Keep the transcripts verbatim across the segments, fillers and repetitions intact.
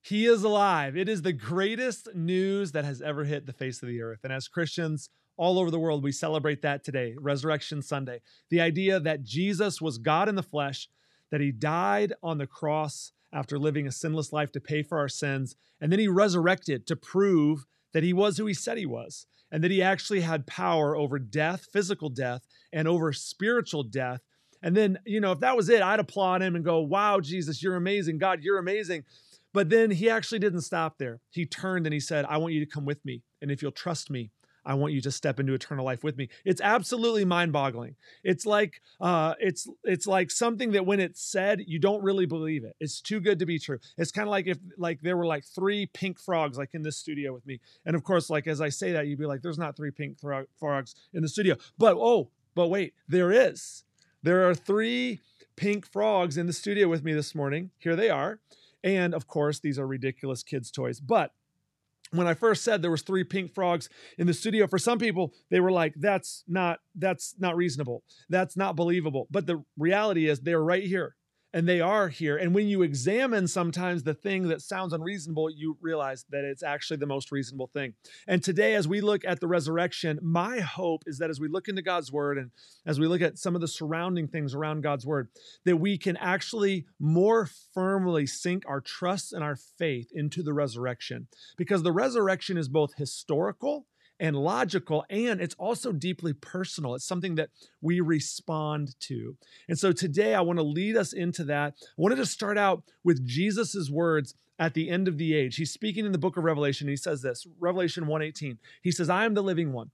He is alive. It is the greatest news that has ever hit the face of the earth. And as Christians all over the world, we celebrate that today, Resurrection Sunday. The idea that Jesus was God in the flesh, that he died on the cross after living a sinless life to pay for our sins, and then he resurrected to prove that he was who he said he was, and that he actually had power over death, physical death, and over spiritual death. And then, you know, if that was it, I'd applaud him and go, wow, Jesus, you're amazing. God, you're amazing. But then he actually didn't stop there. He turned and he said, I want you to come with me. And if you'll trust me, I want you to step into eternal life with me. It's absolutely mind-boggling. It's like uh, it's it's like something that when it's said, you don't really believe it. It's too good to be true. It's kind of like if like there were like three pink frogs like in this studio with me. And of course, like as I say that, you'd be like, there's not three pink frog, frogs in the studio. But oh, but wait, there is. There are three pink frogs in the studio with me this morning. Here they are. And of course, these are ridiculous kids' toys. But when I first said there was three pink frogs in the studio, for some people, they were like, that's not, that's not reasonable. That's not believable. But the reality is they're right here. And they are here. And when you examine sometimes the thing that sounds unreasonable, you realize that it's actually the most reasonable thing. And today, as we look at the resurrection, my hope is that as we look into God's word and as we look at some of the surrounding things around God's word, that we can actually more firmly sink our trust and our faith into the resurrection. Because the resurrection is both historical and logical, and it's also deeply personal. It's something that we respond to. And so today I want to lead us into that. I wanted to start out with Jesus's words at the end of the age. He's speaking in the book of Revelation. He says this, Revelation one eighteen. He says, I am the living one.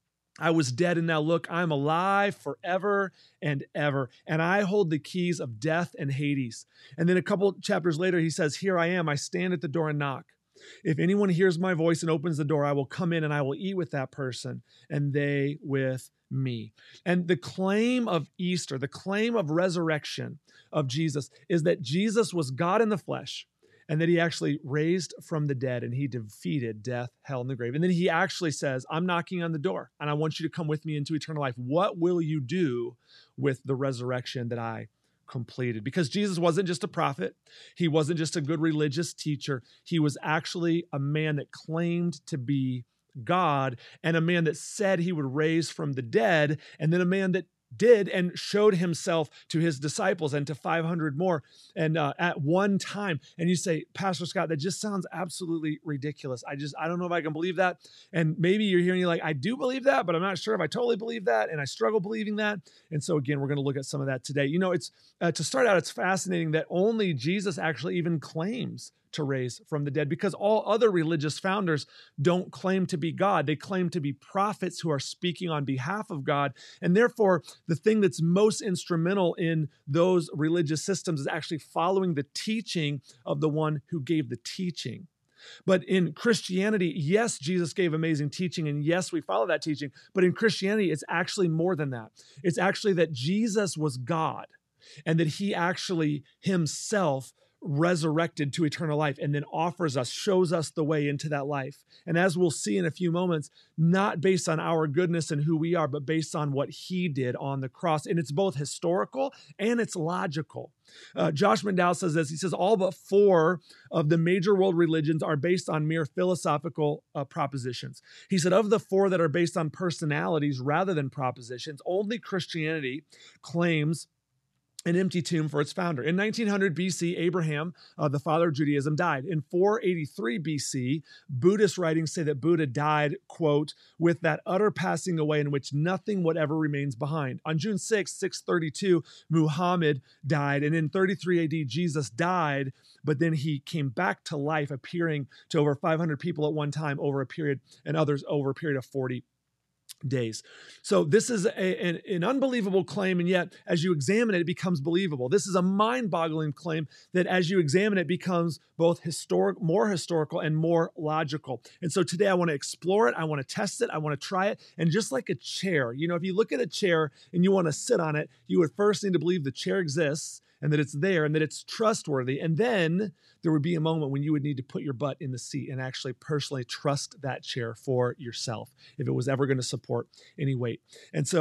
I was dead, and now look, I am alive forever and ever, and I hold the keys of death and Hades. And then a couple chapters later, he says, here I am. I stand at the door and knock. If anyone hears my voice and opens the door, I will come in and I will eat with that person and they with me. And the claim of Easter, the claim of resurrection of Jesus is that Jesus was God in the flesh and that he actually raised from the dead and he defeated death, hell, and the grave. And then he actually says, I'm knocking on the door and I want you to come with me into eternal life. What will you do with the resurrection that I completed? Because Jesus wasn't just a prophet. He wasn't just a good religious teacher. He was actually a man that claimed to be God and a man that said he would raise from the dead, and then a man that did and showed himself to his disciples and to five hundred more and uh, at one time. And you say, Pastor Scott, that just sounds absolutely ridiculous. I just, I don't know if I can believe that. And maybe you're hearing, you're like, I do believe that, but I'm not sure if I totally believe that. And I struggle believing that. And so again, we're going to look at some of that today. You know, it's uh, to start out, it's fascinating that only Jesus actually even claims to raise from the dead, because all other religious founders don't claim to be God. They claim to be prophets who are speaking on behalf of God. And therefore, the thing that's most instrumental in those religious systems is actually following the teaching of the one who gave the teaching. But in Christianity, yes, Jesus gave amazing teaching, and yes, we follow that teaching. But in Christianity, it's actually more than that. It's actually that Jesus was God and that he actually himself resurrected to eternal life and then offers us, shows us the way into that life. And as we'll see in a few moments, not based on our goodness and who we are, but based on what he did on the cross. And it's both historical and it's logical. Uh, Josh McDowell says this. He says, all but four of the major world religions are based on mere philosophical uh, propositions. He said, of the four that are based on personalities rather than propositions, only Christianity claims an empty tomb for its founder. In nineteen hundred B C, Abraham, uh, the father of Judaism, died. In four eighty-three B C, Buddhist writings say that Buddha died, quote, with that utter passing away in which nothing whatever remains behind. On June sixth, six thirty-two, Muhammad died. And in thirty-three A D, Jesus died, but then he came back to life, appearing to over five hundred people at one time over a period, and others over a period of forty days. So this is a, an, an unbelievable claim, and yet as you examine it, it becomes believable. This is a mind-boggling claim that as you examine it becomes both historic, more historical and more logical. And so today I want to explore it. I want to test it. I want to try it. And just like a chair, you know, if you look at a chair and you want to sit on it, you would first need to believe the chair exists and that it's there and that it's trustworthy. And then there would be a moment when you would need to put your butt in the seat and actually personally trust that chair for yourself if it was ever going to support any weight. And so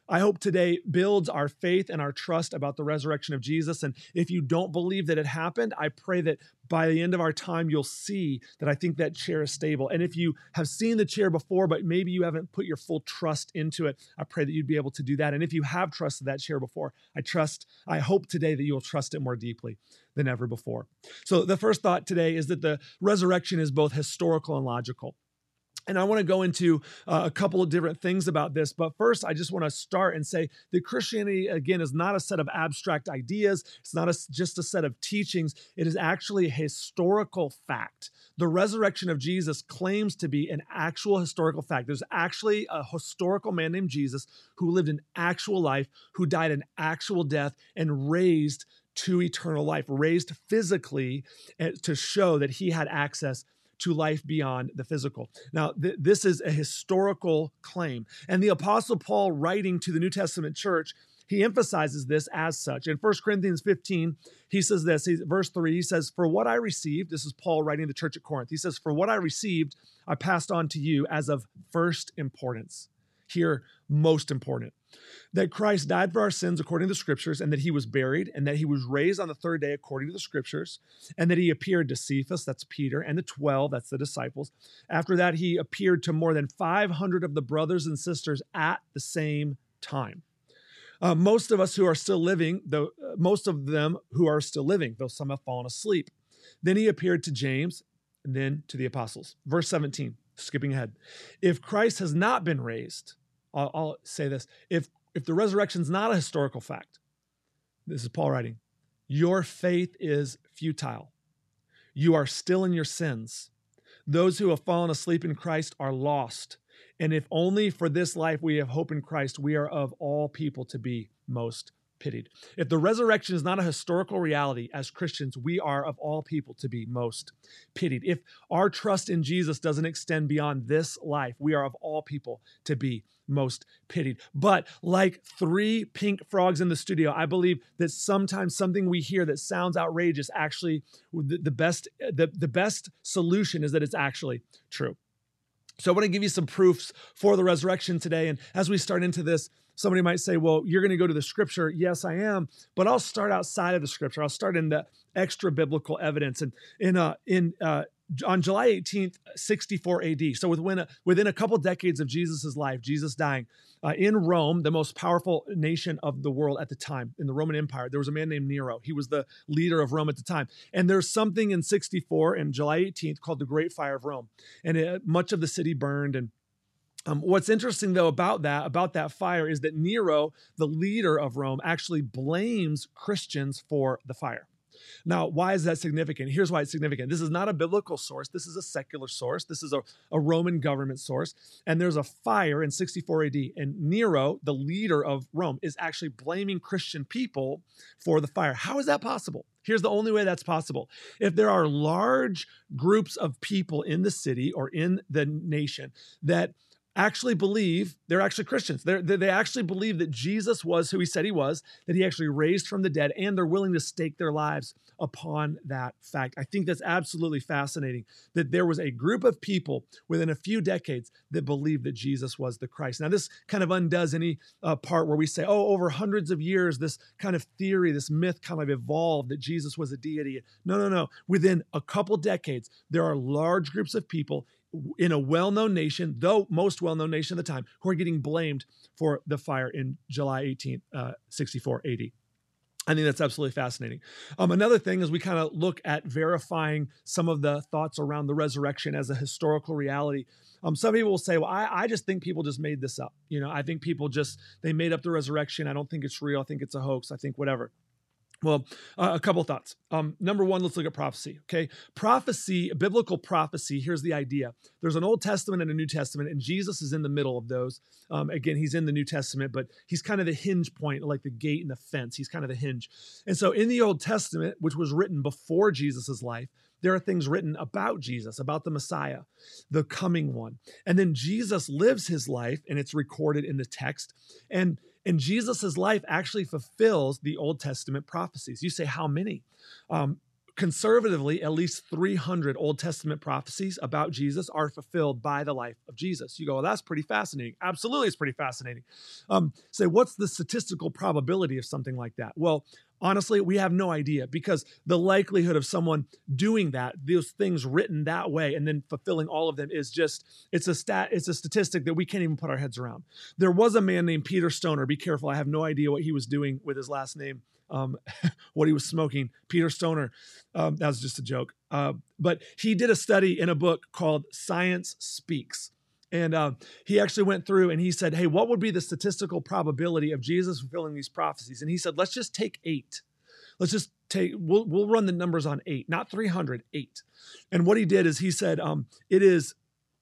I hope today builds our faith and our trust about the resurrection of Jesus. And if you don't believe that it happened, I pray that by the end of our time, you'll see that I think that chair is stable. And if you have seen the chair before, but maybe you haven't put your full trust into it, I pray that you'd be able to do that. And if you have trusted that chair before, I trust, I hope today that you'll trust it more deeply than ever before. So the first thought today is that the resurrection is both historical and logical. And I want to go into uh, a couple of different things about this. But first, I just want to start and say that Christianity, again, is not a set of abstract ideas. It's not a, just a set of teachings. It is actually a historical fact. The resurrection of Jesus claims to be an actual historical fact. There's actually a historical man named Jesus who lived an actual life, who died an actual death, and raised to eternal life, raised physically to show that he had access to life beyond the physical. Now, th- this is a historical claim. And the Apostle Paul, writing to the New Testament church, he emphasizes this as such. In First Corinthians fifteen, he says this, he, verse three, he says, "For what I received," this is Paul writing to the church at Corinth, he says, "For what I received, I passed on to you as of first importance." Here, most important. That Christ died for our sins according to the scriptures, and that he was buried, and that he was raised on the third day according to the scriptures, and that he appeared to Cephas, that's Peter, and the twelve, that's the disciples. After that, he appeared to more than five hundred of the brothers and sisters at the same time. Uh, most of us who are still living, though, uh, most of them who are still living, though some have fallen asleep. Then he appeared to James, and then to the apostles. Verse seventeen, skipping ahead. If Christ has not been raised, I'll, I'll say this, if If the resurrection is not a historical fact, this is Paul writing, your faith is futile. You are still in your sins. Those who have fallen asleep in Christ are lost. And if only for this life we have hope in Christ, we are of all people to be most pitied. If the resurrection is not a historical reality, as Christians, we are of all people to be most pitied. If our trust in Jesus doesn't extend beyond this life, we are of all people to be most pitied. But like three pink frogs in the studio, I believe that sometimes something we hear that sounds outrageous, actually the, the best the, the best solution is that it's actually true. So I want to give you some proofs for the resurrection today. And as we start into this, somebody might say, well, you're going to go to the scripture. Yes, I am. But I'll start outside of the scripture. I'll start in the extra biblical evidence. And in uh, in uh, on July eighteenth, sixty-four A D, so within a, within a couple decades of Jesus' life, Jesus dying, uh, in Rome, the most powerful nation of the world at the time, in the Roman Empire, there was a man named Nero. He was the leader of Rome at the time. And there's something in sixty-four, in July eighteenth, called the Great Fire of Rome. And it, much of the city burned. And Um, what's interesting, though, about that, about that fire is that Nero, the leader of Rome, actually blames Christians for the fire. Now, why is that significant? Here's why it's significant. This is not a biblical source. This is a secular source. This is a, a Roman government source. And there's a fire in sixty-four A D. And Nero, the leader of Rome, is actually blaming Christian people for the fire. How is that possible? Here's the only way that's possible. If there are large groups of people in the city or in the nation that actually believe, they're actually Christians. They're, they actually believe that Jesus was who he said he was, that he actually raised from the dead, and they're willing to stake their lives upon that fact. I think that's absolutely fascinating, that there was a group of people within a few decades that believed that Jesus was the Christ. Now, this kind of undoes any uh, part where we say, oh, over hundreds of years, this kind of theory, this myth kind of evolved that Jesus was a deity. No, no, no. Within a couple decades, there are large groups of people in a well-known nation, though most well-known nation at the time, who are getting blamed for the fire in July eighteenth, uh, sixty-four A D. I think that's absolutely fascinating. Um, another thing is we kind of look at verifying some of the thoughts around the resurrection as a historical reality. Um, some people will say, well, I, I just think people just made this up. You know, I think people just, they made up the resurrection. I don't think it's real. I think it's a hoax. I think whatever. Well, uh, a couple thoughts. Um, number one, let's look at prophecy, okay? Prophecy, biblical prophecy, here's the idea. There's an Old Testament and a New Testament, and Jesus is in the middle of those. Um, again, he's in the New Testament, but he's kind of the hinge point, like the gate and the fence. He's kind of the hinge. And so in the Old Testament, which was written before Jesus' life, there are things written about Jesus, about the Messiah, the coming one. And then Jesus lives his life, and it's recorded in the text. And And Jesus' life actually fulfills the Old Testament prophecies. You say, how many? Um, conservatively, at least three hundred Old Testament prophecies about Jesus are fulfilled by the life of Jesus. You go, well, that's pretty fascinating. Absolutely, it's pretty fascinating. Um, say, what's the statistical probability of something like that? Well, honestly, we have no idea, because the likelihood of someone doing that, those things written that way, and then fulfilling all of them is just, it's a stat, it's a statistic that we can't even put our heads around. There was a man named Peter Stoner. Be careful. I have no idea what he was doing with his last name. Um, what he was smoking, Peter Stoner. Um, that was just a joke. Uh, but he did a study in a book called Science Speaks. And uh, he actually went through and he said, hey, what would be the statistical probability of Jesus fulfilling these prophecies? And he said, let's just take eight. Let's just take, we'll, we'll run the numbers on eight, not three hundred, eight. And what he did is he said, um, it is,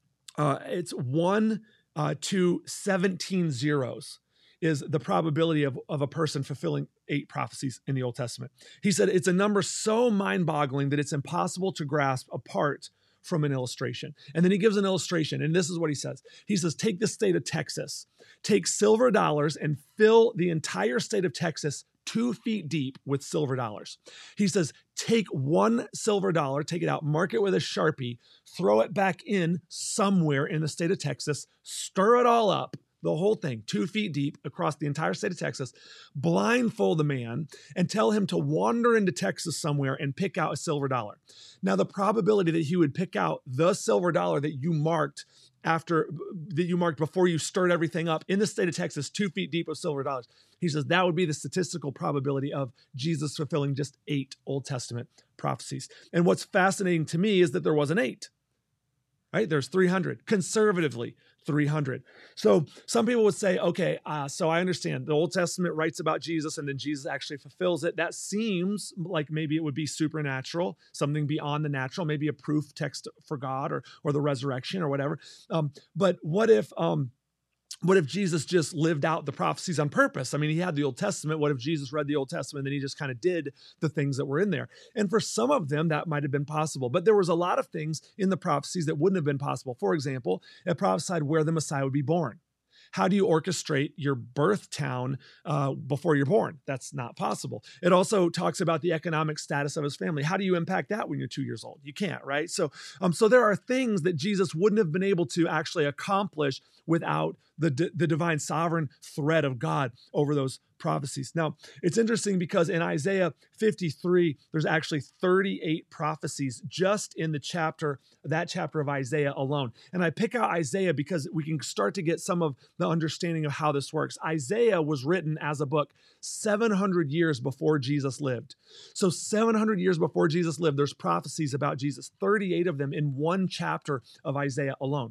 uh, it's one uh, to seventeen zeros is the probability of, of a person fulfilling eight prophecies in the Old Testament. He said it's a number so mind-boggling that it's impossible to grasp apart from an illustration. And then he gives an illustration, and this is what he says. He says, take the state of Texas, take silver dollars and fill the entire state of Texas two feet deep with silver dollars. He says, take one silver dollar, take it out, mark it with a Sharpie, throw it back in somewhere in the state of Texas, stir it all up, the whole thing, two feet deep across the entire state of Texas, blindfold the man and tell him to wander into Texas somewhere and pick out a silver dollar. Now, the probability that he would pick out the silver dollar that you marked after, that you marked before you stirred everything up in the state of Texas, two feet deep of silver dollars, he says that would be the statistical probability of Jesus fulfilling just eight Old Testament prophecies. And what's fascinating to me is that there wasn't eight. Right? There's three hundred, conservatively three hundred. So some people would say, okay, uh, so I understand the Old Testament writes about Jesus and then Jesus actually fulfills it. That seems like maybe it would be supernatural, something beyond the natural, maybe a proof text for God or, or the resurrection or whatever. Um, but what if... Um, What if Jesus just lived out the prophecies on purpose? I mean, he had the Old Testament. What if Jesus read the Old Testament and then he just kind of did the things that were in there? And for some of them, that might have been possible. But there was a lot of things in the prophecies that wouldn't have been possible. For example, it prophesied where the Messiah would be born. How do you orchestrate your birth town uh, before you're born? That's not possible. It also talks about the economic status of his family. How do you impact that when you're two years old? You can't, right? So, um, so there are things that Jesus wouldn't have been able to actually accomplish without the, the divine sovereign thread of God over those prophecies. Now, it's interesting because in Isaiah fifty-three, there's actually thirty-eight prophecies just in the chapter, that chapter of Isaiah alone. And I pick out Isaiah because we can start to get some of the understanding of how this works. Isaiah was written as a book seven hundred years before Jesus lived. So seven hundred years before Jesus lived, there's prophecies about Jesus, thirty-eight of them in one chapter of Isaiah alone.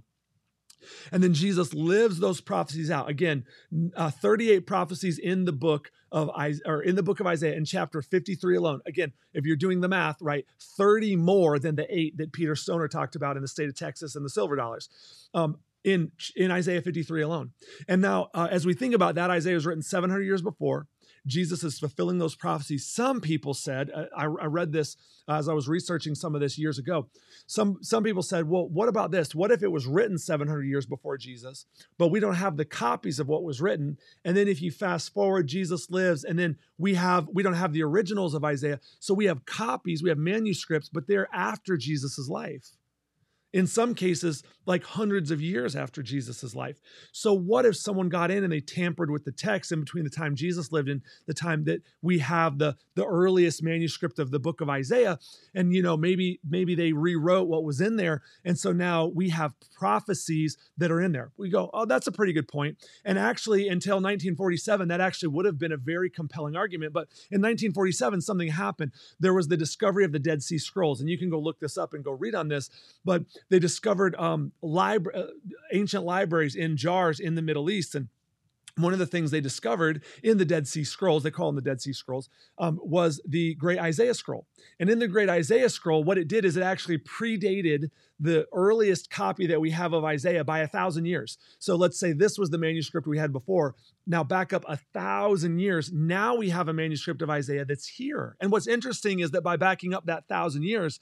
And then Jesus lives those prophecies out. Again, uh, thirty-eight prophecies in the book of Isaiah, or in the book of Isaiah in chapter fifty-three alone. Again, if you're doing the math, right, thirty more than the eight that Peter Stoner talked about in the state of Texas and the silver dollars. Um, in, in Isaiah fifty-three alone. And now, uh, as we think about that, Isaiah was written seven hundred years before. Jesus is fulfilling those prophecies. Some people said, uh, I, I read this as I was researching some of this years ago. Some, some people said, well, what about this? What if it was written seven hundred years before Jesus, but we don't have the copies of what was written? And then if you fast forward, Jesus lives, and then we have, we don't have the originals of Isaiah. So we have copies, we have manuscripts, but they're after Jesus's life. In some cases, like hundreds of years after Jesus' life. So what if someone got in and they tampered with the text in between the time Jesus lived and the time that we have the, the earliest manuscript of the book of Isaiah? And, you know, maybe, maybe they rewrote what was in there. And so now we have prophecies that are in there. We go, oh, that's a pretty good point. And actually, until nineteen forty-seven, that actually would have been a very compelling argument. But in nineteen forty-seven, something happened. There was the discovery of the Dead Sea Scrolls. And you can go look this up and go read on this. But they discovered um, libra- uh, ancient libraries in jars in the Middle East. And one of the things they discovered in the Dead Sea Scrolls, they call them the Dead Sea Scrolls, um, was the Great Isaiah Scroll. And in the Great Isaiah Scroll, what it did is it actually predated the earliest copy that we have of Isaiah by a thousand years. So let's say this was the manuscript we had before. Now back up a thousand years. Now we have a manuscript of Isaiah that's here. And what's interesting is that by backing up that thousand years,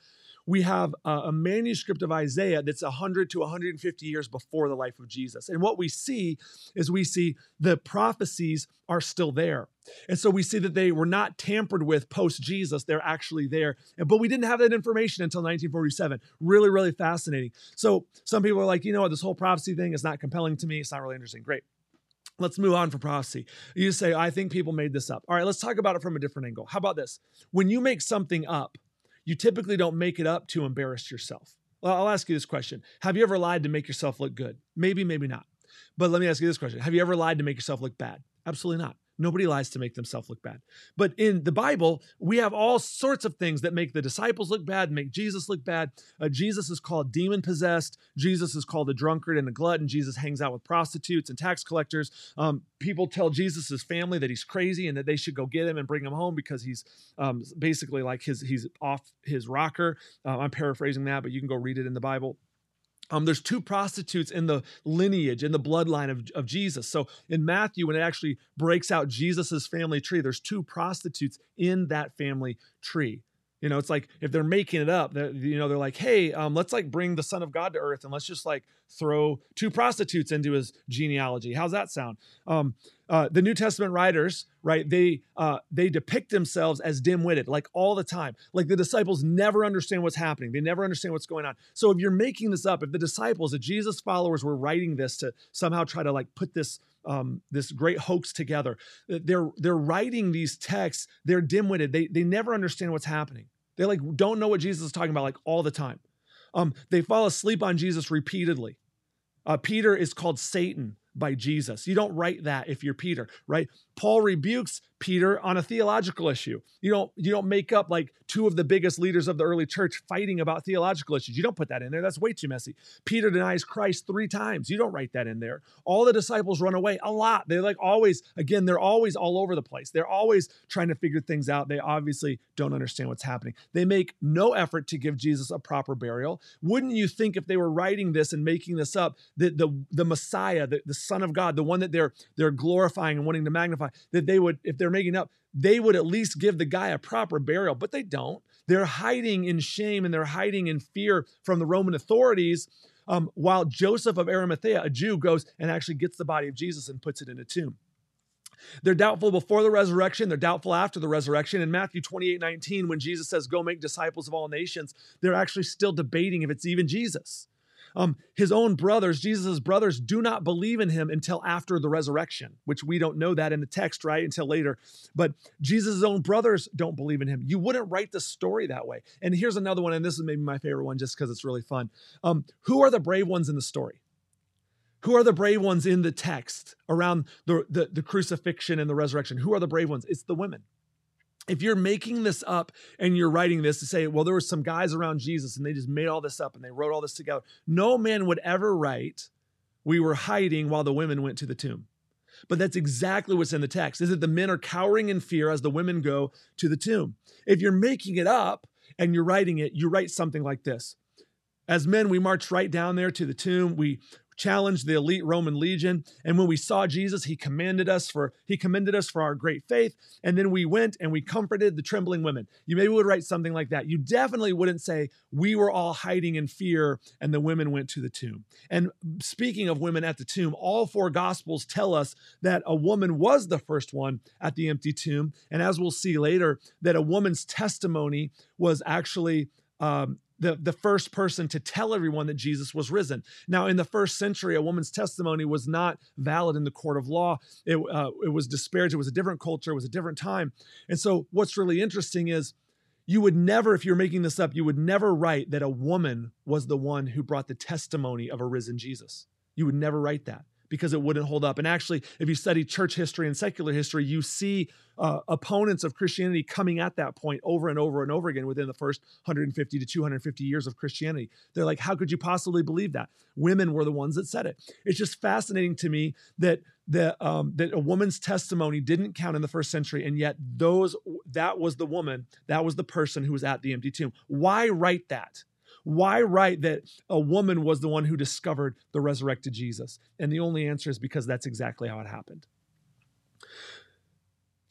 we have a, a manuscript of Isaiah that's one hundred to one hundred fifty years before the life of Jesus. And what we see is we see the prophecies are still there. And so we see that they were not tampered with post-Jesus. They're actually there. But we didn't have that information until nineteen forty-seven. Really, really fascinating. So some people are like, you know what, this whole prophecy thing is not compelling to me. It's not really interesting. Great. Let's move on from prophecy. You just say, I think people made this up. All right, let's talk about it from a different angle. How about this? When you make something up, you typically don't make it up to embarrass yourself. Well, I'll ask you this question. Have you ever lied to make yourself look good? Maybe, maybe not. But let me ask you this question. Have you ever lied to make yourself look bad? Absolutely not. Nobody lies to make themselves look bad. But in the Bible, we have all sorts of things that make the disciples look bad, make Jesus look bad. Uh, Jesus is called demon-possessed. Jesus is called a drunkard and a glutton. Jesus hangs out with prostitutes and tax collectors. Um, people tell Jesus' family that he's crazy and that they should go get him and bring him home because he's um, basically like his he's off his rocker. Uh, I'm paraphrasing that, but you can go read it in the Bible. Um, there's two prostitutes in the lineage, in the bloodline of, of Jesus. So in Matthew, when it actually breaks out Jesus's family tree, there's two prostitutes in that family tree. You know, it's like if they're making it up, you know, they're like, hey, um, let's like bring the Son of God to earth and let's just like throw two prostitutes into his genealogy. How's that sound? Um, uh, the New Testament writers, right, they uh, they depict themselves as dim-witted, like all the time. Like the disciples never understand what's happening. They never understand what's going on. So if you're making this up, if the disciples, the Jesus followers were writing this to somehow try to like put this Um, this great hoax together. They're they're writing these texts. They're dim-witted. They they never understand what's happening. They like don't know what Jesus is talking about like all the time. Um, they fall asleep on Jesus repeatedly. Uh, Peter is called Satan by Jesus. You don't write that if you're Peter, right? Paul rebukes Peter on a theological issue. You don't, you don't make up like two of the biggest leaders of the early church fighting about theological issues. You don't put that in there. That's way too messy. Peter denies Christ three times. You don't write that in there. All the disciples run away a lot. They're like always, again, they're always all over the place. They're always trying to figure things out. They obviously don't understand what's happening. They make no effort to give Jesus a proper burial. Wouldn't you think if they were writing this and making this up, that the, the Messiah, the, the Son of God, the one that they're, they're glorifying and wanting to magnify, that they would, if they're making up, they would at least give the guy a proper burial, but they don't. They're hiding in shame and they're hiding in fear from the Roman authorities, um, while Joseph of Arimathea, a Jew, goes and actually gets the body of Jesus and puts it in a tomb. They're doubtful before the resurrection. They're doubtful after the resurrection. In Matthew twenty-eight nineteen, when Jesus says, go make disciples of all nations, they're actually still debating if it's even Jesus. Um, his own brothers, Jesus' brothers, do not believe in him until after the resurrection, which we don't know that in the text, right? Until later. But Jesus' own brothers don't believe in him. You wouldn't write the story that way. And here's another one, and this is maybe my favorite one just because it's really fun. Um, who are the brave ones in the story? Who are the brave ones in the text around the, the, the crucifixion and the resurrection? Who are the brave ones? It's the women. If you're making this up and you're writing this to say, well, there were some guys around Jesus and they just made all this up and they wrote all this together. No man would ever write, we were hiding while the women went to the tomb. But that's exactly what's in the text, is that the men are cowering in fear as the women go to the tomb. If you're making it up and you're writing it, you write something like this. As men, we marched right down there to the tomb. We challenged the elite Roman legion. And when we saw Jesus, he commanded us for, he commended us for our great faith. And then we went and we comforted the trembling women. You maybe would write something like that. You definitely wouldn't say, we were all hiding in fear and the women went to the tomb. And speaking of women at the tomb, all four gospels tell us that a woman was the first one at the empty tomb. And as we'll see later, that a woman's testimony was actually um, The, the first person to tell everyone that Jesus was risen. Now, in the first century, a woman's testimony was not valid in the court of law. It, uh, it was disparaged. It was a different culture. It was a different time. And so what's really interesting is you would never, if you're making this up, you would never write that a woman was the one who brought the testimony of a risen Jesus. You would never write that, because it wouldn't hold up. And actually, if you study church history and secular history, you see uh, opponents of Christianity coming at that point over and over and over again within the first one hundred fifty to two hundred fifty years of Christianity. They're like, how could you possibly believe that? Women were the ones that said it. It's just fascinating to me that that um, that a woman's testimony didn't count in the first century, and yet those that was the woman, that was the person who was at the empty tomb. Why write that? Why write that a woman was the one who discovered the resurrected Jesus? And the only answer is because that's exactly how it happened.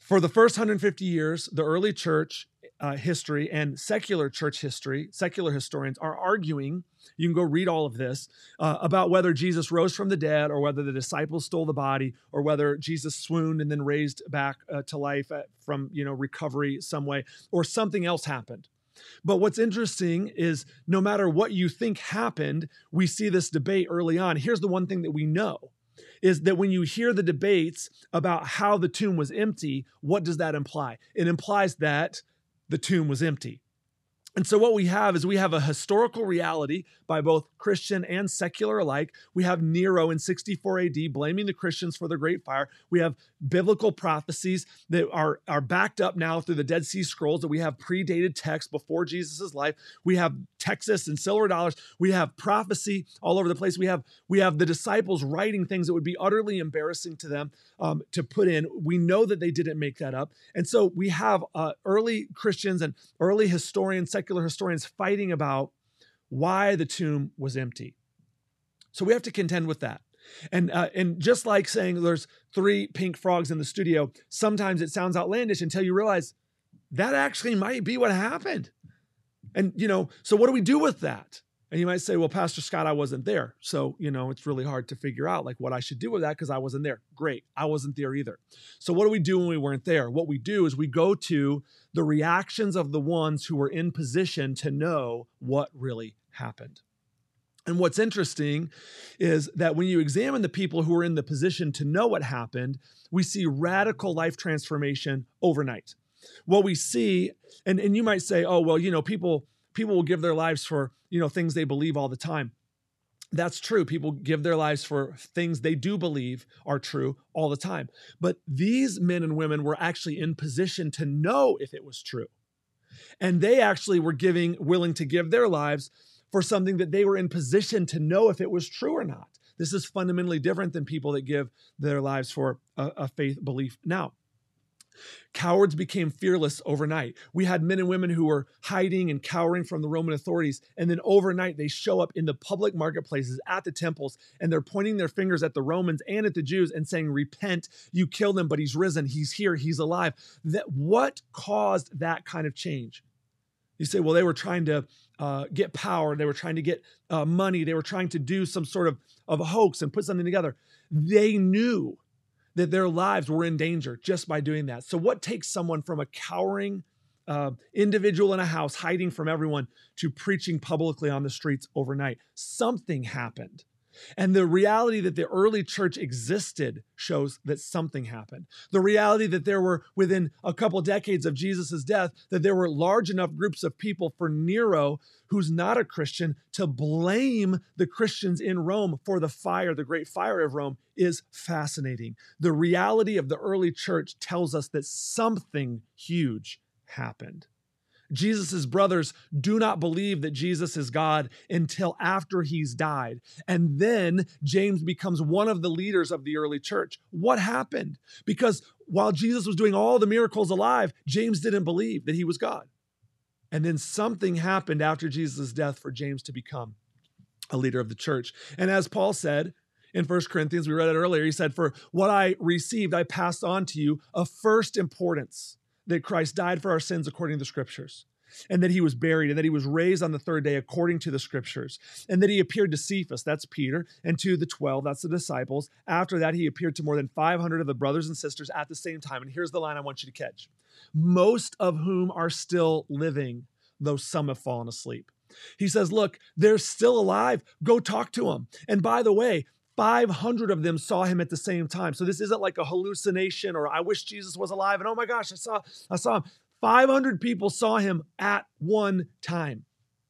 For the first one hundred fifty years, the early church uh, history and secular church history, secular historians are arguing, you can go read all of this, uh, about whether Jesus rose from the dead or whether the disciples stole the body or whether Jesus swooned and then raised back uh, to life at, from, you know, recovery some way, or something else happened. But what's interesting is no matter what you think happened, we see this debate early on. Here's the one thing that we know, is that when you hear the debates about how the tomb was empty, what does that imply? It implies that the tomb was empty. And so what we have is we have a historical reality by both Christian and secular alike. We have Nero in sixty-four A D blaming the Christians for the Great Fire. We have biblical prophecies that are, are backed up now through the Dead Sea Scrolls, that we have predated texts before Jesus' life. We have Texas and silver dollars. We have prophecy all over the place. We have, we have the disciples writing things that would be utterly embarrassing to them um, to put in. We know that they didn't make that up. And so we have uh, early Christians and early historians, secular historians fighting about why the tomb was empty. So we have to contend with that. And uh, and just like saying there's three pink frogs in the studio, sometimes it sounds outlandish until you realize that actually might be what happened. And, you know, so what do we do with that? And you might say, well, Pastor Scott, I wasn't there. So, you know, it's really hard to figure out like what I should do with that because I wasn't there. Great. I wasn't there either. So what do we do when we weren't there? What we do is we go to the reactions of the ones who were in position to know what really happened. And what's interesting is that when you examine the people who are in the position to know what happened, we see radical life transformation overnight. What we see, and, and you might say, oh, well, you know, people, people will give their lives for, you know, things they believe all the time. That's true. People give their lives for things they do believe are true all the time. But these men and women were actually in position to know if it was true. And they actually were giving, willing to give their lives for something that they were in position to know if it was true or not. This is fundamentally different than people that give their lives for a, a faith belief now. Cowards became fearless overnight. We had men and women who were hiding and cowering from the Roman authorities, and then overnight they show up in the public marketplaces at the temples, and they're pointing their fingers at the Romans and at the Jews and saying, repent, you killed him, but he's risen, he's here, he's alive. That, what caused that kind of change? You say, well, they were trying to uh, get power. They were trying to get uh, money. They were trying to do some sort of, of a hoax and put something together. They knew that their lives were in danger just by doing that. So what takes someone from a cowering uh, individual in a house, hiding from everyone, to preaching publicly on the streets overnight? Something happened. And the reality that the early church existed shows that something happened. The reality that there were, within a couple decades of Jesus' death, that there were large enough groups of people for Nero, who's not a Christian, to blame the Christians in Rome for the fire, the great fire of Rome, is fascinating. The reality of the early church tells us that something huge happened. Jesus' brothers do not believe that Jesus is God until after he's died. And then James becomes one of the leaders of the early church. What happened? Because while Jesus was doing all the miracles alive, James didn't believe that he was God. And then something happened after Jesus' death for James to become a leader of the church. And as Paul said in First Corinthians, we read it earlier, he said, for what I received, I passed on to you of first importance, that Christ died for our sins according to the scriptures, and that he was buried, and that he was raised on the third day according to the scriptures, and that he appeared to Cephas, that's Peter, and to the twelve, that's the disciples. After that, he appeared to more than five hundred of the brothers and sisters at the same time. And here's the line I want you to catch. Most of whom are still living, though some have fallen asleep. He says, look, they're still alive. Go talk to them. And by the way, five hundred of them saw him at the same time. So this isn't like a hallucination or I wish Jesus was alive and oh my gosh, I saw, I saw him. five hundred people saw him at one time.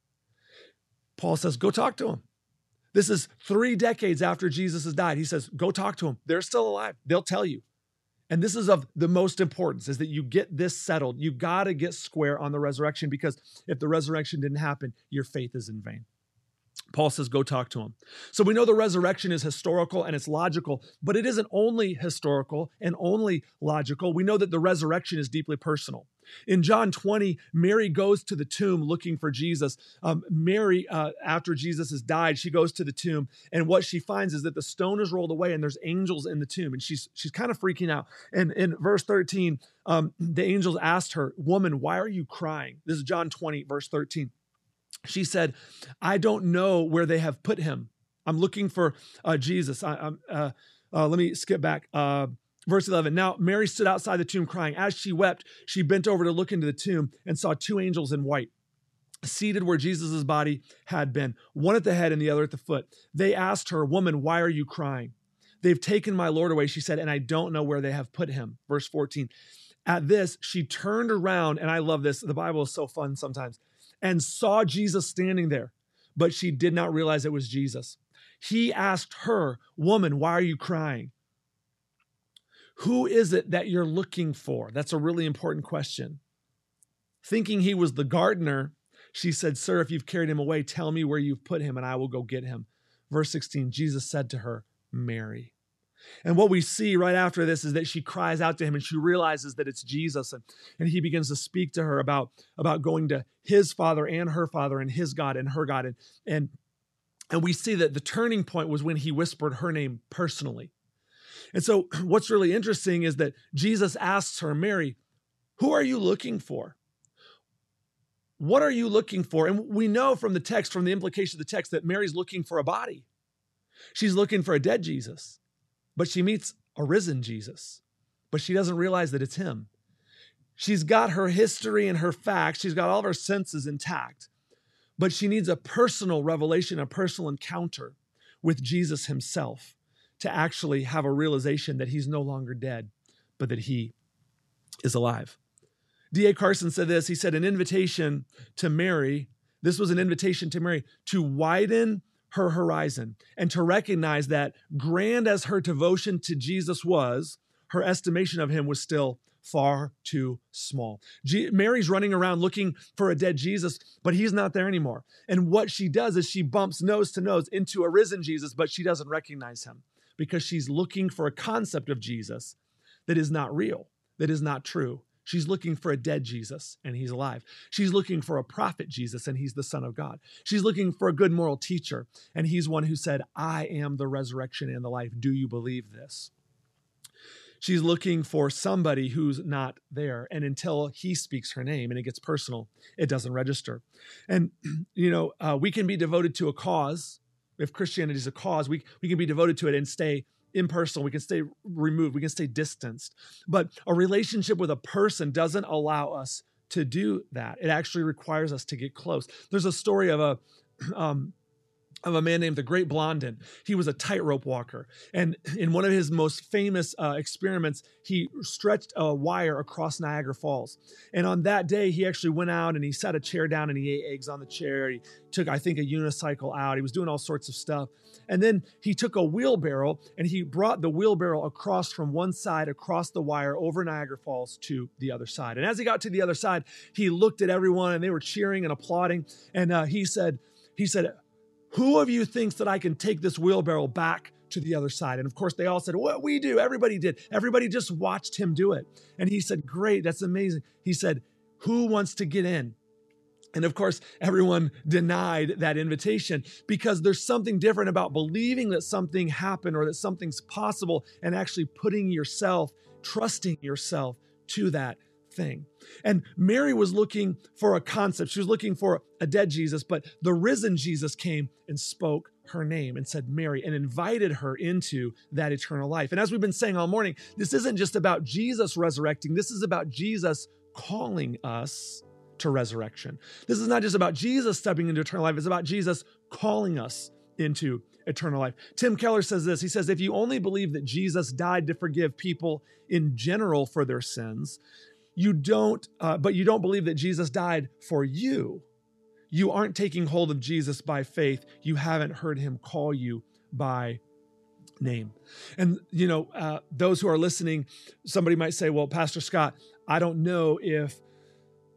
Paul says, go talk to him. This is three decades after Jesus has died. He says, go talk to him. They're still alive. They'll tell you. And this is of the most importance, is that you get this settled. You got to get square on the resurrection, because if the resurrection didn't happen, your faith is in vain. Paul says, go talk to him. So we know the resurrection is historical and it's logical, but it isn't only historical and only logical. We know that the resurrection is deeply personal. In John twenty, Mary goes to the tomb looking for Jesus. Um, Mary, uh, after Jesus has died, she goes to the tomb, and what she finds is that the stone is rolled away and there's angels in the tomb, and she's she's kind of freaking out. And in verse thirteen, um, the angels asked her, "Woman, why are you crying?" This is John twenty, verse thirteen. She said, "I don't know where they have put him. I'm looking for uh, Jesus." I, I'm, uh, uh, let me skip back. Uh, Verse eleven, now Mary stood outside the tomb crying. As she wept, she bent over to look into the tomb and saw two angels in white, seated where Jesus' body had been, one at the head and the other at the foot. They asked her, "Woman, why are you crying?" "They've taken my Lord away," she said, "and I don't know where they have put him." Verse fourteen, at this, she turned around, and I love this. The Bible is so fun sometimes, and saw Jesus standing there, but she did not realize it was Jesus. He asked her, "Woman, why are you crying? Who is it that you're looking for?" That's a really important question. Thinking he was the gardener, she said, "Sir, if you've carried him away, tell me where you've put him and I will go get him." Verse sixteen, Jesus said to her, "Mary." And what we see right after this is that she cries out to him and she realizes that it's Jesus. And, and he begins to speak to her about, about going to his father and her father and his God and her God. And, and, and we see that the turning point was when he whispered her name personally. And so what's really interesting is that Jesus asks her, "Mary, who are you looking for? What are you looking for?" And we know from the text, from the implication of the text, that Mary's looking for a body. She's looking for a dead Jesus, but she meets a risen Jesus, but she doesn't realize that it's him. She's got her history and her facts. She's got all of her senses intact, but she needs a personal revelation, a personal encounter with Jesus himself, to actually have a realization that he's no longer dead, but that he is alive. D A Carson said this. He said, an invitation to Mary, this was an invitation to Mary to widen her horizon and to recognize that grand as her devotion to Jesus was, her estimation of him was still far too small. G- Mary's running around looking for a dead Jesus, but he's not there anymore. And what she does is she bumps nose to nose into a risen Jesus, but she doesn't recognize him, because she's looking for a concept of Jesus that is not real, that is not true. She's looking for a dead Jesus, and he's alive. She's looking for a prophet Jesus, and he's the Son of God. She's looking for a good moral teacher, and he's one who said, "I am the resurrection and the life. Do you believe this?" She's looking for somebody who's not there, and until he speaks her name and it gets personal, it doesn't register. And, you know, uh, we can be devoted to a cause. If Christianity is a cause, we, we can be devoted to it and stay impersonal. We can stay removed. We can stay distanced. But a relationship with a person doesn't allow us to do that. It actually requires us to get close. There's a story of a um, of a man named the Great Blondin. He was a tightrope walker. And in one of his most famous uh, experiments, he stretched a wire across Niagara Falls. And on that day, he actually went out and he sat a chair down and he ate eggs on the chair. He took, I think, a unicycle out. He was doing all sorts of stuff. And then he took a wheelbarrow and he brought the wheelbarrow across from one side, across the wire, over Niagara Falls to the other side. And as he got to the other side, he looked at everyone and they were cheering and applauding. And uh, he said, he said, "Who of you thinks that I can take this wheelbarrow back to the other side?" And of course, they all said, "What we do." Everybody did. Everybody just watched him do it. And he said, "Great, that's amazing." He said, "Who wants to get in?" And of course, everyone denied that invitation, because there's something different about believing that something happened or that something's possible and actually putting yourself, trusting yourself to that thing. And Mary was looking for a concept. She was looking for a dead Jesus, but the risen Jesus came and spoke her name and said Mary and invited her into that eternal life. And as we've been saying all morning, this isn't just about Jesus resurrecting. This is about Jesus calling us to resurrection. This is not just about Jesus stepping into eternal life. It's about Jesus calling us into eternal life. Tim Keller says this. He says, if you only believe that Jesus died to forgive people in general for their sins, You don't, uh, but you don't believe that Jesus died for you, you aren't taking hold of Jesus by faith. You haven't heard him call you by name. And, you know, uh, those who are listening, somebody might say, well, Pastor Scott, I don't know if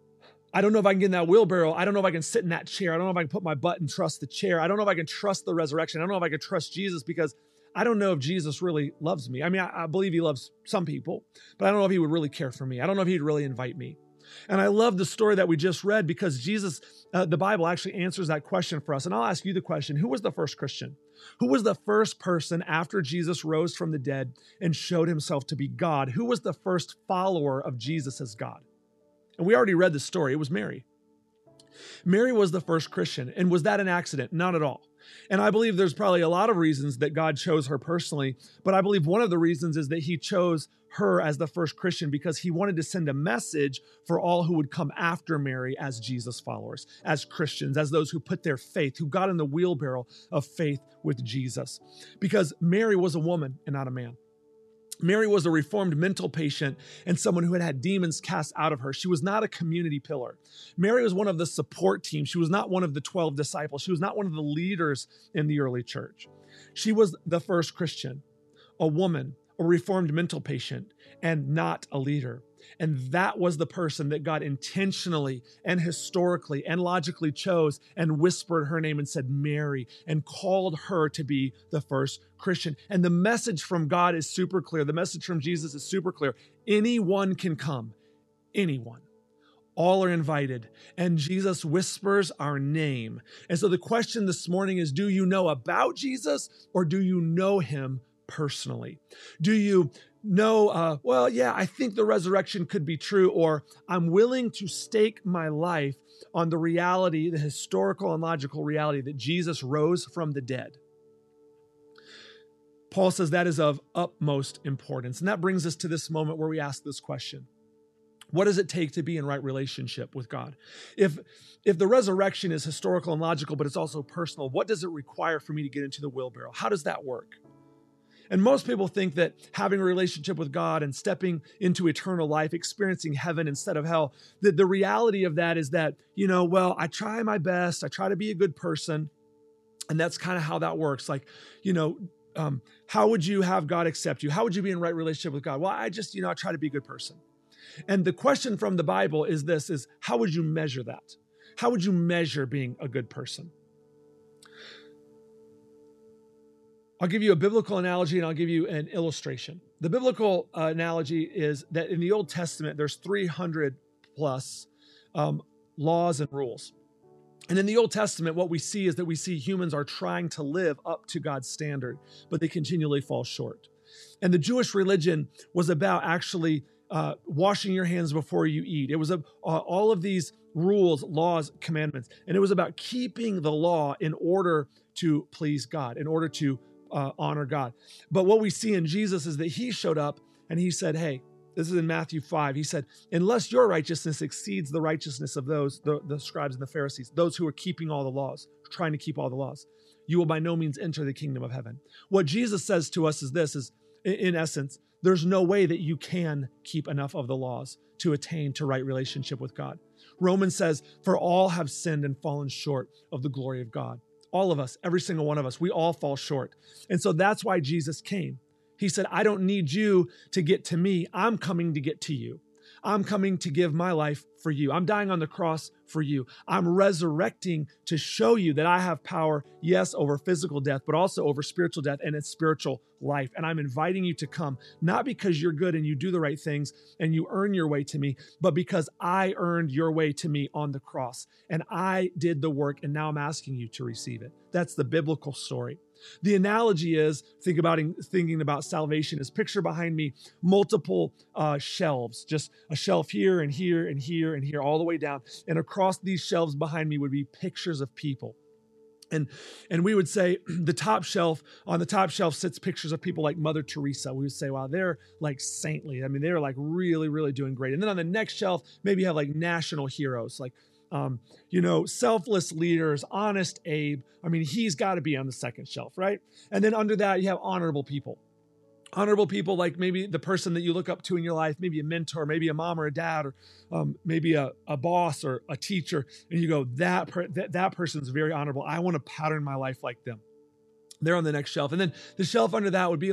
I don't know if I can get in that wheelbarrow. I don't know if I can sit in that chair. I don't know if I can put my butt and trust the chair. I don't know if I can trust the resurrection. I don't know if I can trust Jesus because I don't know if Jesus really loves me. I mean, I, I believe he loves some people, but I don't know if he would really care for me. I don't know if he'd really invite me. And I love the story that we just read because Jesus, uh, the Bible actually answers that question for us. And I'll ask you the question, who was the first Christian? Who was the first person after Jesus rose from the dead and showed himself to be God? Who was the first follower of Jesus as God? And we already read the story. It was Mary. Mary was the first Christian. And was that an accident? Not at all. And I believe there's probably a lot of reasons that God chose her personally, but I believe one of the reasons is that he chose her as the first Christian because he wanted to send a message for all who would come after Mary as Jesus followers, as Christians, as those who put their faith, who got in the wheelbarrow of faith with Jesus. Because Mary was a woman and not a man. Mary was a reformed mental patient and someone who had had demons cast out of her. She was not a community pillar. Mary was one of the support team. She was not one of the twelve disciples. She was not one of the leaders in the early church. She was the first Christian, a woman, a reformed mental patient, and not a leader. And that was the person that God intentionally and historically and logically chose and whispered her name and said Mary and called her to be the first Christian. And the message from God is super clear. The message from Jesus is super clear. Anyone can come. Anyone. All are invited. And Jesus whispers our name. And so the question this morning is, do you know about Jesus or do you know him personally? Do you know, uh, well, yeah, I think the resurrection could be true, or I'm willing to stake my life on the reality, the historical and logical reality that Jesus rose from the dead? Paul says that is of utmost importance. And that brings us to this moment where we ask this question. What does it take to be in right relationship with God? If, if the resurrection is historical and logical, but it's also personal, what does it require for me to get into the wheelbarrow? How does that work? And most people think that having a relationship with God and stepping into eternal life, experiencing heaven instead of hell, that the reality of that is that, you know, well, I try my best. I try to be a good person. And that's kind of how that works. Like, you know, um, how would you have God accept you? How would you be in right relationship with God? Well, I just, you know, I try to be a good person. And the question from the Bible is this, is how would you measure that? How would you measure being a good person? I'll give you a biblical analogy and I'll give you an illustration. The biblical uh, analogy is that in the Old Testament, there's three hundred plus um, laws and rules. And in the Old Testament, what we see is that we see humans are trying to live up to God's standard, but they continually fall short. And the Jewish religion was about actually uh, washing your hands before you eat. It was a, uh, all of these rules, laws, commandments. And it was about keeping the law in order to please God, in order to Uh, honor God. But what we see in Jesus is that he showed up and he said, hey, this is in Matthew five. He said, unless your righteousness exceeds the righteousness of those, the, the scribes and the Pharisees, those who are keeping all the laws, trying to keep all the laws, you will by no means enter the kingdom of heaven. What Jesus says to us is this, is in, in essence, there's no way that you can keep enough of the laws to attain to right relationship with God. Romans says, for all have sinned and fallen short of the glory of God. All of us, every single one of us, we all fall short. And so that's why Jesus came. He said, I don't need you to get to me. I'm coming to get to you. I'm coming to give my life for you. I'm dying on the cross for you. I'm resurrecting to show you that I have power, yes, over physical death, but also over spiritual death and its spiritual life. And I'm inviting you to come, not because you're good and you do the right things and you earn your way to me, but because I earned your way to me on the cross. And I did the work, and now I'm asking you to receive it. That's the biblical story. The analogy is, think about thinking about salvation is picture behind me multiple uh, shelves, just a shelf here and here and here and here, all the way down. And across these shelves behind me would be pictures of people. And, and we would say the top shelf, on the top shelf sits pictures of people like Mother Teresa. We would say, wow, they're like saintly. I mean, they're like really, really doing great. And then on the next shelf, maybe you have like national heroes, like Um, you know, selfless leaders, honest Abe. I mean, he's got to be on the second shelf, right? And then under that, you have honorable people. Honorable people like maybe the person that you look up to in your life, maybe a mentor, maybe a mom or a dad, or um, maybe a, a boss or a teacher. And you go, that, per- that, that person's very honorable. I want to pattern my life like them. They're on the next shelf. And then the shelf under that would be like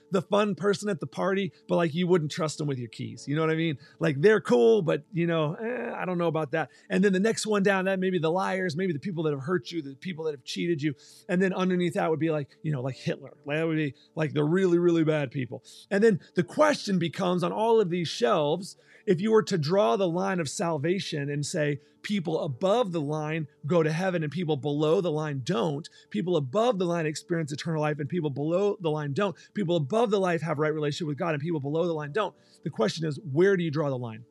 the fun person at the party, but like you wouldn't trust them with your keys. You know what I mean? Like they're cool, but you know, eh, I don't know about that. And then the next one down, that maybe the liars, maybe the people that have hurt you, the people that have cheated you. And then underneath that would be like, you know, like Hitler. Like that would be like the really, really bad people. And then the question becomes on all of these shelves, if you were to draw the line of salvation and say people above the line go to heaven and people below the line don't, people above the line experience eternal life and people below the line don't, people above the life have right relationship with God and people below the line don't. The question is, where do you draw the line?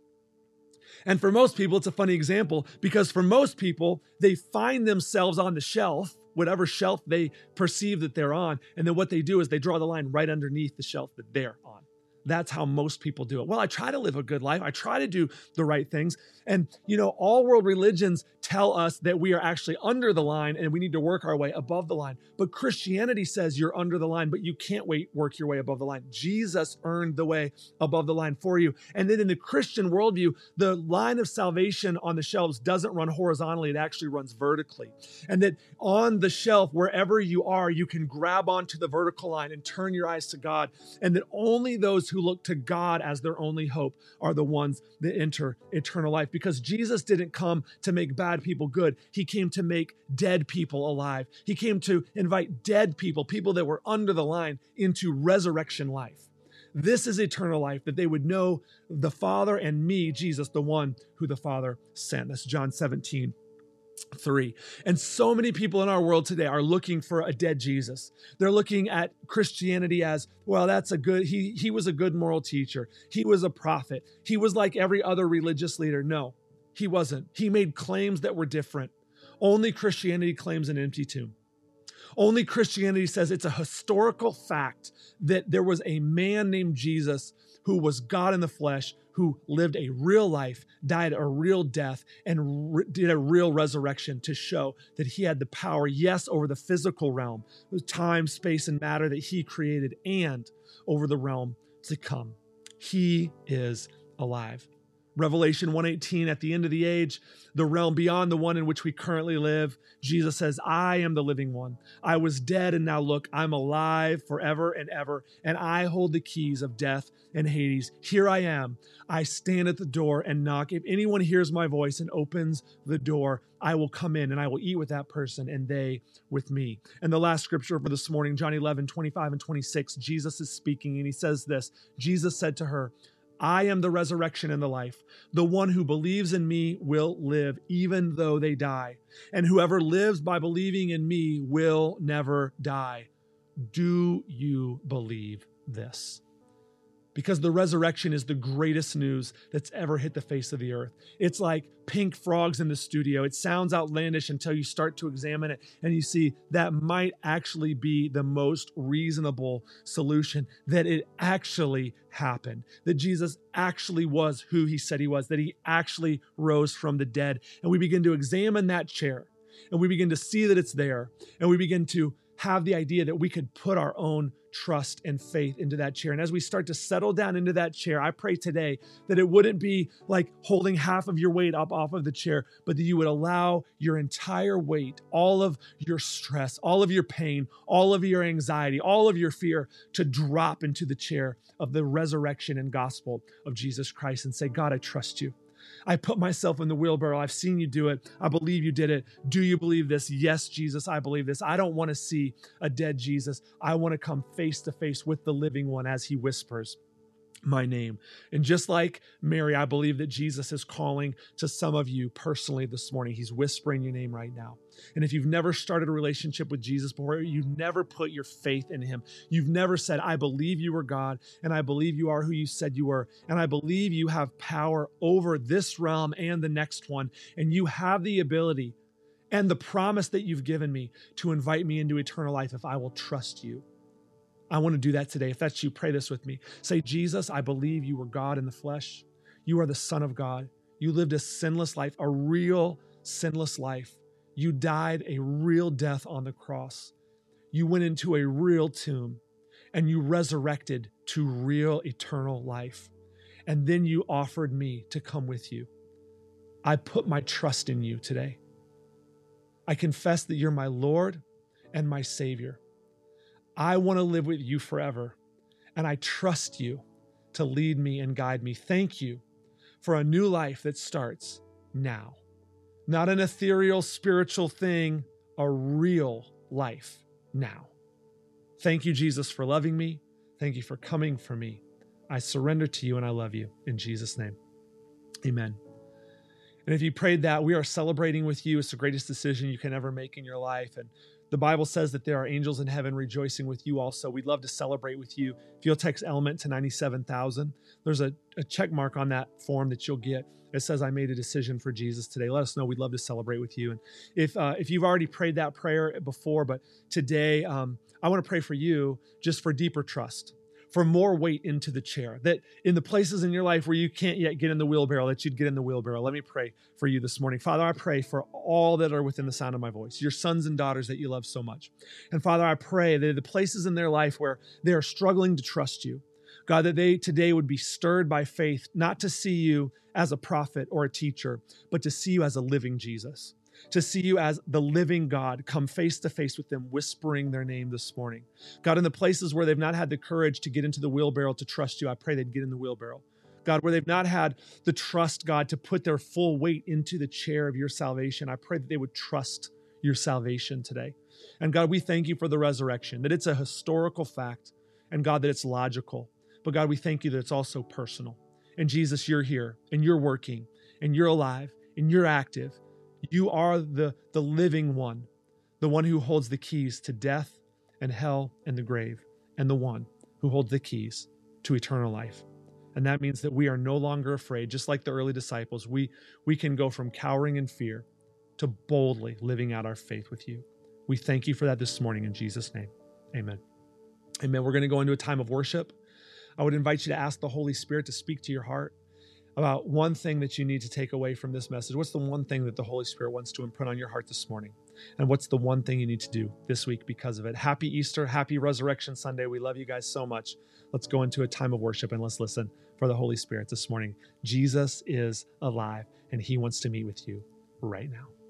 And for most people, it's a funny example because for most people, they find themselves on the shelf, whatever shelf they perceive that they're on. And then what they do is they draw the line right underneath the shelf that they're on. That's how most people do it. Well, I try to live a good life. I try to do the right things. And, you know, all world religions tell us that we are actually under the line and we need to work our way above the line. But Christianity says you're under the line, but you can't wait, work your way above the line. Jesus earned the way above the line for you. And then in the Christian worldview, the line of salvation on the shelves doesn't run horizontally. It actually runs vertically. And that on the shelf, wherever you are, you can grab onto the vertical line and turn your eyes to God. And that only those who look to God as their only hope are the ones that enter eternal life. Because Jesus didn't come to make bad people good. He came to make dead people alive. He came to invite dead people, people that were under the line, into resurrection life. This is eternal life, that they would know the Father and me, Jesus, the one who the Father sent. That's John seventeen. Three. And so many people in our world today are looking for a dead Jesus. They're looking at Christianity as, well, that's a good, he, he was a good moral teacher. He was a prophet. He was like every other religious leader. No, he wasn't. He made claims that were different. Only Christianity claims an empty tomb. Only Christianity says it's a historical fact that there was a man named Jesus who was God in the flesh, who lived a real life, died a real death, and re- did a real resurrection to show that he had the power, yes, over the physical realm, time, space, and matter that he created, and over the realm to come. He is alive. Revelation one eighteen, at the end of the age, the realm beyond the one in which we currently live, Jesus says, I am the living one. I was dead, and now look, I'm alive forever and ever, and I hold the keys of death and Hades. Here I am. I stand at the door and knock. If anyone hears my voice and opens the door, I will come in and I will eat with that person and they with me. And the last scripture for this morning, John eleven, twenty-five and twenty-six, Jesus is speaking and he says this. Jesus said to her, I am the resurrection and the life. The one who believes in me will live, even though they die. And whoever lives by believing in me will never die. Do you believe this? Because the resurrection is the greatest news that's ever hit the face of the earth. It's like pink frogs in the studio. It sounds outlandish until you start to examine it and you see that might actually be the most reasonable solution, that it actually happened, that Jesus actually was who he said he was, that he actually rose from the dead. And we begin to examine that chair and we begin to see that it's there. And we begin to have the idea that we could put our own trust and faith into that chair. And as we start to settle down into that chair, I pray today that it wouldn't be like holding half of your weight up off of the chair, but that you would allow your entire weight, all of your stress, all of your pain, all of your anxiety, all of your fear to drop into the chair of the resurrection and gospel of Jesus Christ and say, God, I trust you. I put myself in the wheelbarrow. I've seen you do it. I believe you did it. Do you believe this? Yes, Jesus, I believe this. I don't want to see a dead Jesus. I want to come face to face with the living one as he whispers my name. And just like Mary, I believe that Jesus is calling to some of you personally this morning. He's whispering your name right now. And if you've never started a relationship with Jesus before, you've never put your faith in him, you've never said, I believe you are God, and I believe you are who you said you were, and I believe you have power over this realm and the next one, and you have the ability and the promise that you've given me to invite me into eternal life if I will trust you. I want to do that today. If that's you, pray this with me. Say, Jesus, I believe you were God in the flesh. You are the Son of God. You lived a sinless life, a real sinless life. You died a real death on the cross. You went into a real tomb and you resurrected to real eternal life. And then you offered me to come with you. I put my trust in you today. I confess that you're my Lord and my Savior. I want to live with you forever. and I trust you to lead me and guide me. Thank you for a new life that starts now. Not an ethereal spiritual thing, a real life now. Thank you, Jesus, for loving me. Thank you for coming for me. I surrender to you and I love you. In Jesus' name, amen. And if you prayed that, we are celebrating with you. It's the greatest decision you can ever make in your life. And the Bible says that there are angels in heaven rejoicing with you also. We'd love to celebrate with you. If you'll text Element to ninety-seven thousand, there's a, a check mark on that form that you'll get. It says, I made a decision for Jesus today. Let us know. We'd love to celebrate with you. And if uh, if you've already prayed that prayer before, but today um, I want to pray for you just for deeper trust, for more weight into the chair, that in the places in your life where you can't yet get in the wheelbarrow, that you'd get in the wheelbarrow. Let me pray for you this morning. Father, I pray for all that are within the sound of my voice, your sons and daughters that you love so much. And Father, I pray that the places in their life where they are struggling to trust you, God, that they today would be stirred by faith, not to see you as a prophet or a teacher, but to see you as a living Jesus, to see you as the living God come face to face with them, whispering their name this morning. God, in the places where they've not had the courage to get into the wheelbarrow to trust you, I pray they'd get in the wheelbarrow. God, where they've not had the trust, God, to put their full weight into the chair of your salvation, I pray that they would trust your salvation today. And God, we thank you for the resurrection, that it's a historical fact, and God, that it's logical. But God, we thank you that it's also personal. And Jesus, you're here, and you're working, and you're alive, and you're active. You are the, the living one, the one who holds the keys to death and hell and the grave, and the one who holds the keys to eternal life. And that means that we are no longer afraid. Just like the early disciples, we, we can go from cowering in fear to boldly living out our faith with you. We thank you for that this morning in Jesus' name. Amen. Amen. We're going to go into a time of worship. I would invite you to ask the Holy Spirit to speak to your heart about one thing that you need to take away from this message. What's the one thing that the Holy Spirit wants to imprint on your heart this morning? And what's the one thing you need to do this week because of it? Happy Easter, happy Resurrection Sunday. We love you guys so much. Let's go into a time of worship and let's listen for the Holy Spirit this morning. Jesus is alive and he wants to meet with you right now.